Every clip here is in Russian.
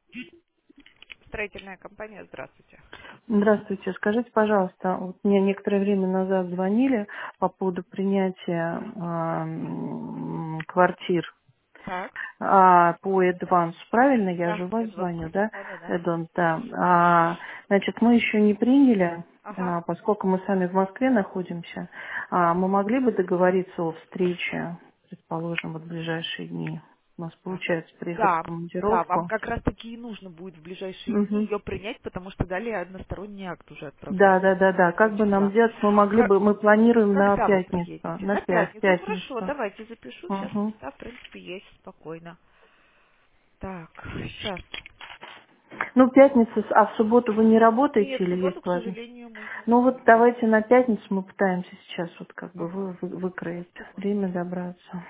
Строительная компания, здравствуйте. Здравствуйте. Скажите, пожалуйста, вот мне некоторое время назад звонили по поводу принятия квартир Так, по Advance. Правильно? Я да, же вас Эдванс. звоню, да? Да-да-да. Advance, да. Значит, мы еще не приняли, Ага. поскольку мы сами в Москве находимся. Мы могли бы договориться о встрече, предположим, вот в ближайшие дни? У нас Так. получается приехать в Да, да, вам командировку. как раз таки и нужно будет в ближайшие дни Мгм. ее принять, потому что далее односторонний акт уже Да, отправляется да, да, да. 15 Как бы нам числа. сделать? Мы могли Ка- бы, мы планируем на Когда вы пятницу, приедете? на На пятницу. Хорошо, пятницу. давайте запишу. Сейчас Угу. места, в принципе, есть спокойно. Так, сейчас. Ну, пятница, а в субботу вы не работаете Нет, в или субботу, есть к возможность? сожалению, мы не Ну вот работаем. давайте на пятницу мы пытаемся сейчас вот как бы Ага. выкроить время Секундочку. добраться.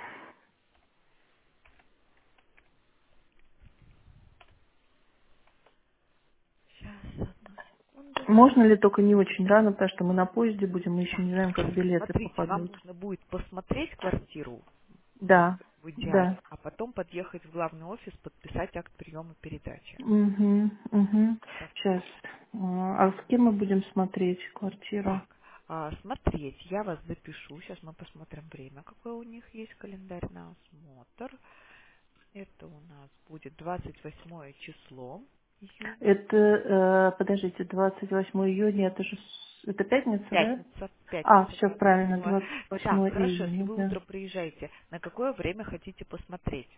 Сейчас, одну секунду. Можно ли только не очень рано, потому что мы на поезде будем, мы еще Так, не знаем, как билеты смотрите, вам попадут. нужно будет посмотреть квартиру Да, в да. идеале, а потом подъехать в главный офис, подписать акт приема передачи. Угу, угу. Так, Сейчас. А с кем мы будем смотреть квартиру? так, смотреть, я вас запишу. Сейчас мы посмотрим время, какое у них есть календарь на осмотр. Это у нас будет 28 число июня. Это, подождите, 28 июня, это же, это пятница, да? Пятница, Все правильно, 28. двадцать Так, восьмое хорошо, если июня, вы да. утром приезжаете, на какое время хотите посмотреть?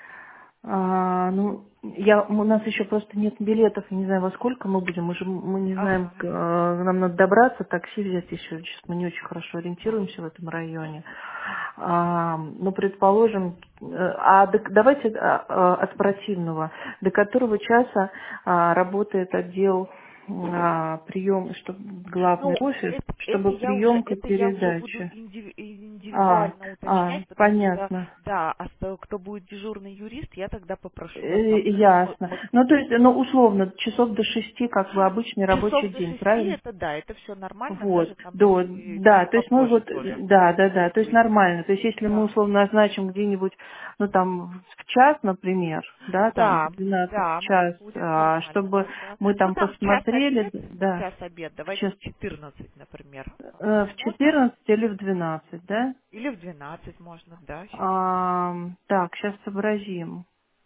Ну, у нас еще просто нет билетов, я не знаю, во сколько мы будем, мы не знаем, Ага. нам надо добраться, такси взять еще, сейчас мы не очень хорошо Так. ориентируемся в этом районе. Ну, предположим, давайте от противного, до которого часа работает отдел прием, чтобы главный Ну, офис, чтобы приемка это я уже буду передачи. индивидуально уточнять, потому что, Понятно. да, кто будет дежурный юрист, я тогда попрошу вас там, Ясно. Ну, то есть, ну, условно, часов до 6, как бы обычный рабочий часов до день, 6, правильно? это да, это все нормально, Вот, даже там да, чуть то есть мы попозже вот, тоже да, то есть быть. нормально. То есть если мы Да, условно назначим где-нибудь, ну, там, в час, например, да, там, в да, 12 да, час, будет нормально чтобы тогда. мы Ну, там там час посмотрели, обед, да, давайте сейчас в 14, например, в можно? 14 или в 12, да? Или в 12 можно, да, сейчас. Так, сейчас сообразим.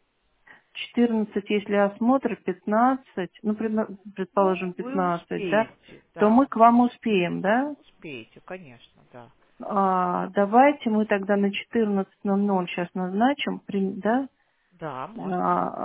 14, если осмотр, 15, ну, предположим, Ну, вы 15, да, успеете, то да. мы к вам успеем, да? Успеете, конечно, да. Давайте мы тогда на 14:00 сейчас назначим, да? Да, можно.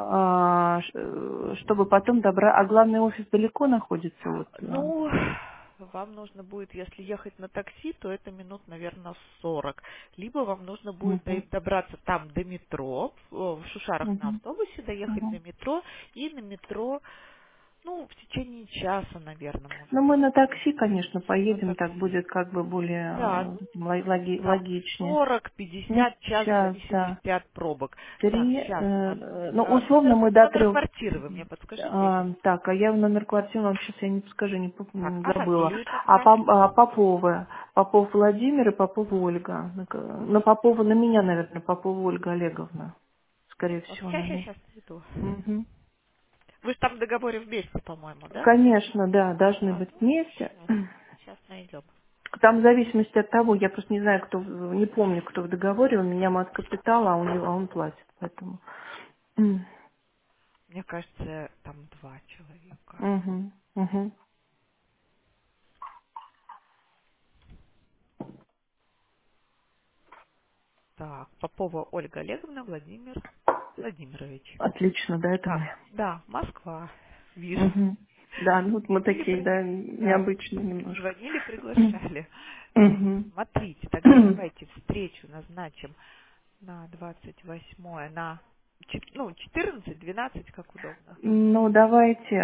Чтобы потом добра... А главный офис далеко находится? Вот, Ну, вам нужно будет, если ехать на такси, то это минут, наверное, 40. Либо вам нужно будет мгм, добраться там до метро, в Шушарах на мгм, автобусе доехать до мгм. метро, и на метро, ну, в течение часа, наверное, Ну, можете мы на доехать. такси, конечно, На поедем, так такси. будет как бы более Да, ну, там логичнее. 40, Ну, 50, час в сейчас, да. зависимости от пробок. Так, 3, сейчас. ну, условно мы до Номер 3. квартиры вы мне подскажите? Так, а я номер квартиры вам сейчас я не подскажу, Так, а забыла. фамилию тогда? Попов Владимир и Попова Ольга. На Попова, на меня, наверное, Попова Ольга Олеговна. Скорее всего, на меня. Сейчас найду. Мгм. Вы же там в договоре вместе, по-моему, да? Конечно, да, должны Да, быть ну, вместе. сейчас найдем. Там в зависимости от того, я просто не знаю, не помню, кто в договоре, у меня мат капитала, а у него он платит, поэтому. М. Мне кажется, там два человека. Мгм, мгм. Так, Попова Ольга Олеговна, Владимир Владимирович. Отлично, да, это мы. Так, да, Москва. Вижу. Мгм. Да, ну вот мы Звонили, такие, да, да, необычные немножко. звонили, приглашали. Так, Мгм. смотрите, тогда давайте встречу назначим на 28 на 14, 12, как удобно. Ну, давайте.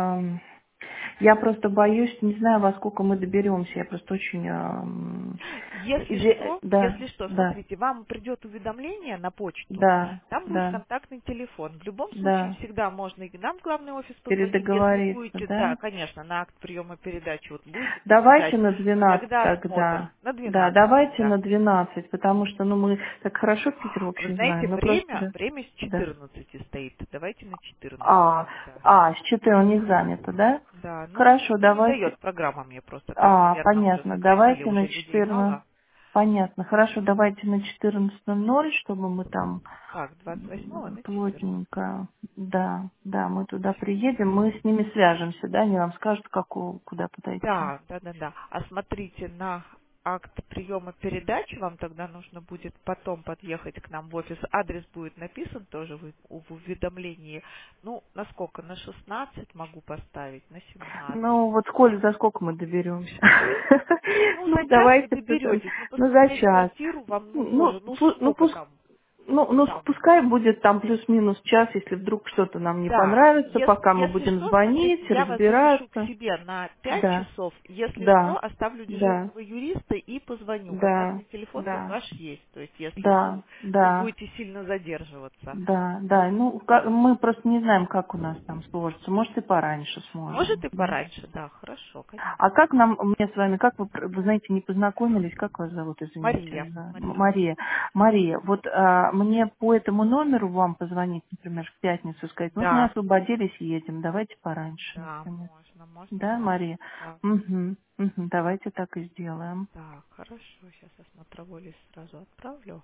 Я просто боюсь, не знаю, во сколько мы доберемся. Я просто очень... Да, если что, да, смотрите, вам придет уведомление на почту, да, там будет да, контактный телефон. В любом случае да. всегда можно и нам в главный офис позвонить, если Передоговориться, будете, да, да? конечно, на акт приема передачи вот будете Давайте приезжать, на 12 тогда осмотр тогда. на Да, 12 давайте тогда. на 12, потому что, ну, мы так хорошо Питер, в Вы общем, знаете, знаем. Ну, просто, да. время с Да. 14 стоит. Давайте на 14 А, тогда. с 4 у них занято, да? Да, ну, Хорошо, ну не давайте. дает программа мне просто. Там, наверное, уже Понятно. сократили, Давайте на уже людей 14. мало. Понятно. Хорошо, давайте на 14:00, чтобы мы там Так, 28 на 14. плотненько. Да, да, мы туда Сейчас. приедем, мы с ними свяжемся, да, они нам скажут, куда подойти. Да, да, да, да. А смотрите, на акт приема передачи вам тогда нужно будет потом подъехать к нам в офис. Адрес будет написан тоже в уведомлении. Ну, на сколько? На 16 могу поставить, на 17. Ну, вот за сколько мы доберемся? Ну, Ну, за час вы давайте, доберетесь. Ну, ну, за посмотреть час. квартиру вам, ну, Ну, тоже, ну, ну, сколько там? Там. пускай будет там плюс-минус час, если вдруг что-то нам не Да, понравится, пока мы если будем что, смотрите, звонить, я вас запишу к разбираться. себе на 5 Да, часов. Если что, да, оставлю да, дежурного юриста и позвоню. да, Контактный телефон вот да, ваш есть. То есть, если да, вы да, будете сильно задерживаться. да, да. Ну, мы просто не знаем, как у нас там сложится. Может, и пораньше Может сможем. и Да. пораньше, да, хорошо, А конечно. как мне с вами, как вы знаете, не познакомились, как вас зовут, извините? Мария, Мария. Мария. Мария, вот мне по этому номеру вам позвонить, например, в пятницу, сказать, вот мы Да, освободились, едем, давайте пораньше, да, например. можно Да, сделать. Мария? Да. Угу, угу, давайте так и сделаем. Так, хорошо, сейчас я смотровой лист сразу отправлю.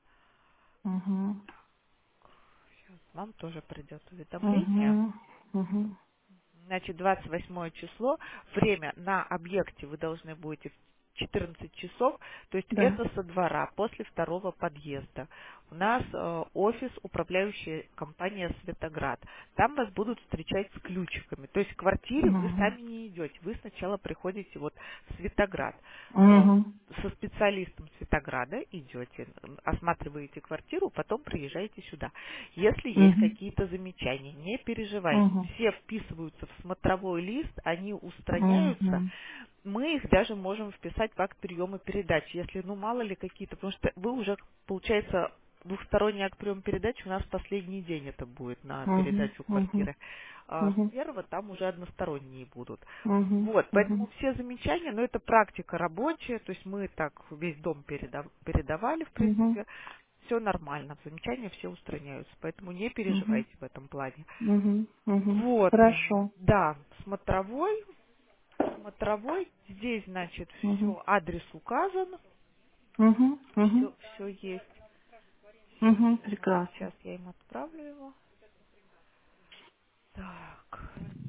Угу, Сейчас вам тоже придет уведомление. угу, угу. Значит, 28 число, время на объекте вы должны будете в 14 часов, то есть Да. это со двора, после второго подъезда. У нас офис, управляющая компания «Светоград». Там вас будут встречать с ключиками. То есть к квартире вы Угу, сами не идете, вы сначала приходите вот в Светоград. Э, угу, Со специалистом Светограда идете, осматриваете квартиру, потом приезжаете сюда. Если есть угу, какие-то замечания, не переживайте. угу, Все вписываются в смотровой лист, они устраняются. угу, Мы их даже можем вписать в акт приема передачи, если, ну, мало ли какие-то, потому что вы уже, получается, двухсторонний акт приема передачи у нас последний день это будет на угу, передачу угу, квартиры. А с угу, первого там уже односторонние будут. угу, Вот, угу, поэтому все замечания, но это практика рабочая, то есть мы так весь дом передавали, в угу. принципе, все нормально, замечания все устраняются, поэтому не Угу, переживайте в этом плане. угу, угу. Вот, Хорошо. да, смотровой, здесь, значит, Угу, все, адрес указан, угу, угу, все есть. угу. Прекрасно. Сейчас я им отправлю его. Так,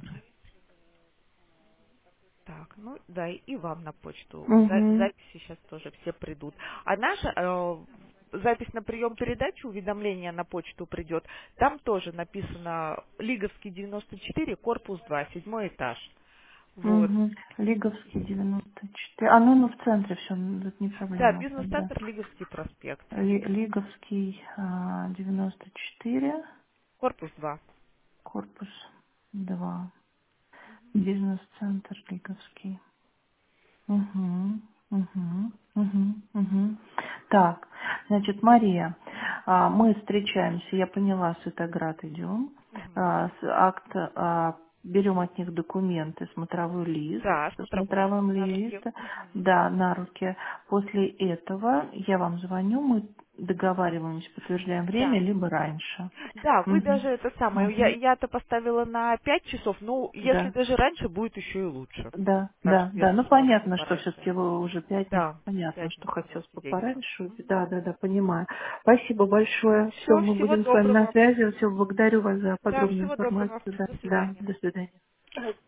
так, ну да, и вам на почту. Угу, Записи сейчас тоже все придут. А наша запись на прием передачи, уведомление на почту придет. Там тоже написано Лиговский 94, корпус 2, седьмой этаж. Вот. угу. Лиговский 94. Ну, в центре все, тут не Да, проблема. Да. бизнес-центр Лиговский проспект. Лиговский 94, Корпус 2. корпус 2. Бизнес-центр Лиговский. Угу, угу, угу, угу. Так, значит, Мария, мы встречаемся, я поняла, Светоград идем, Мгм. берем от них документы, смотровой лист, Да, со смотровой лист смотровым на руке. листом, Мгм. да, на руке. После этого я вам звоню, мы договариваемся, подтверждаем время, Да. либо раньше. Да, вы Угу, даже это самое, угу, я-то поставила на 5 часов, ну, если да. даже раньше, будет еще и лучше. Да, Так да, что, да. если Ну сможете понятно, что пораньше. все-таки вы уже пятница, Да, понятно, что пятница, хотелось рабочий бы день у нас. пораньше. Да, да, да, понимаю. Спасибо большое. Все, Все, мы всего будем с вами на доброго. связи. Все, благодарю вас за Да, подробную всего доброго. информацию. Да, До да, свидания. до свидания.